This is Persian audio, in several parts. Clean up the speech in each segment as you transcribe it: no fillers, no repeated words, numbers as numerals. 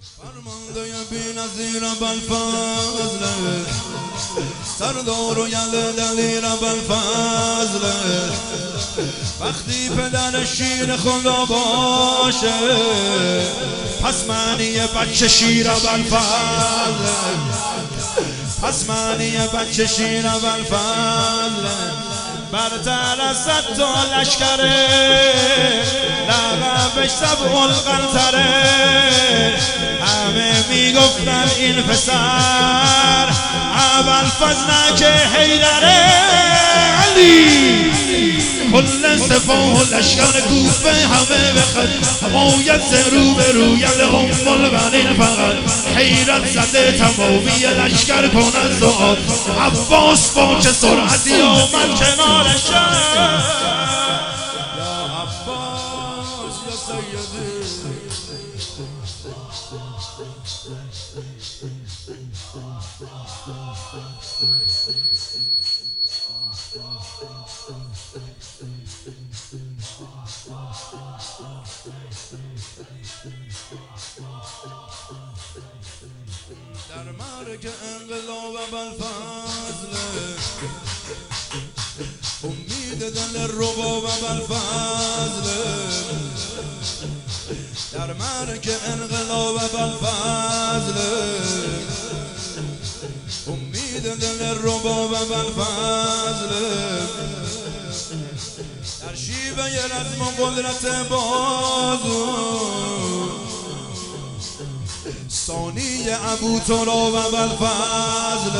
فرمانده بی‌نظیر ابوالفضل سردار و یل دلیر ابوالفضل وقتی پدر شیر خدا باشه پس معنی بچه شیر ابوالفضل پس معنی بچه شیر ابوالفضل برتر از 100 تا لشکره لقبش سبع القنطره همه میگفتن این پسر ابوالفضل که حیدره علی کل سپاه و لشکر کوفه همه بخد حمایت رو به روی ام البنین فقط حیرت زده تمامی لشکر کند دعا عباس با چه سرعتی آمد کنارش یا عباس یا سیدی در مرگ انقلاب ابوالفضل امید دل رباب ابوالفضل در مرگ انقلاب ابوالفضل امید دل رباب ابوالفضل در شیوه رزم و قدرت بازو ثانی ابوتراب ابوالفضل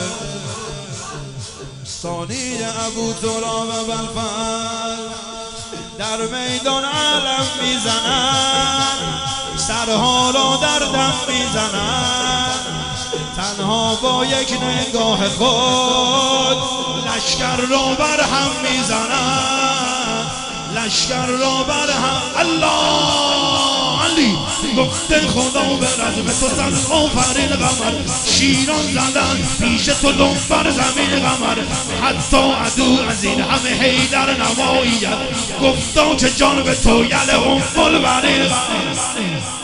ثانی ابوتراب ابوالفضل در میدان علم میزنن سرها را در دم میزنن تنها با یک نگاه خود لشکر را بر هم میزنن لشکر را بر هم الله علی گفته خدا به رزم تو زن آفرین قمر شیران زدن پیش تو دم بر زمین قمر حتی عدو از این همه حیدر نماییت گفتا که جان به تو یل ام البنین